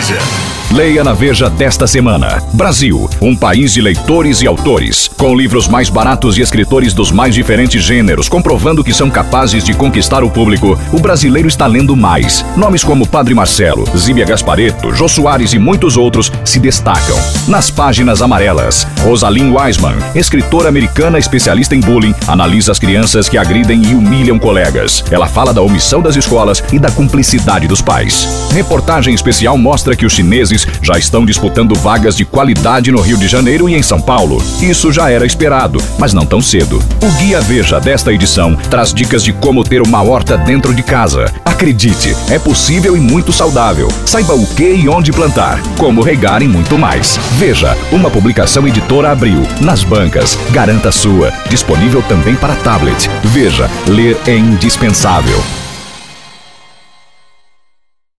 Veja. Leia na Veja desta semana. Brasil, um país de leitores e autores. Com livros mais baratos e escritores dos mais diferentes gêneros, comprovando que são capazes de conquistar o público, o brasileiro está lendo mais. Nomes como Padre Marcelo, Zíbia Gasparetto, Jô Soares e muitos outros se destacam. Nas páginas amarelas, Rosalind Wiseman, escritora americana especialista em bullying, analisa as crianças que agridem e humilham colegas. Ela fala da omissão das escolas e da cumplicidade dos pais. Reportagem especial mostra que os chineses já estão disputando vagas de qualidade no Rio de Janeiro e em São Paulo. Isso já era esperado, mas não tão cedo. O Guia Veja desta edição traz dicas de como ter uma horta dentro de casa. Acredite, é possível e muito saudável. Saiba o que e onde plantar, como regar e muito mais. Veja, uma publicação Editora Abril. Nas bancas, garanta a sua. Disponível também para tablet. Veja, ler é indispensável.